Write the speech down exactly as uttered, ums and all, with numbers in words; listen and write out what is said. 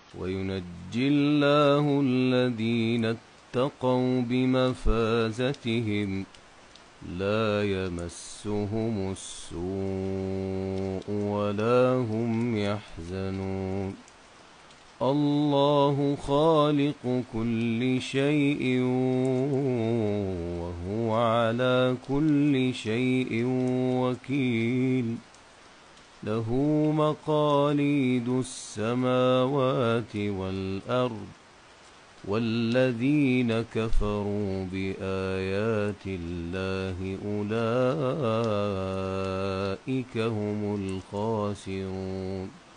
وينجي الله الذين اتقوا بمفازتهم لا يمسهم السوء ولا هم يحزنون. الله خالق كل شيء وهو على كل شيء وكيل. له مقاليد السماوات والأرض والذين كفروا بآيات الله أولئك هم الخاسرون.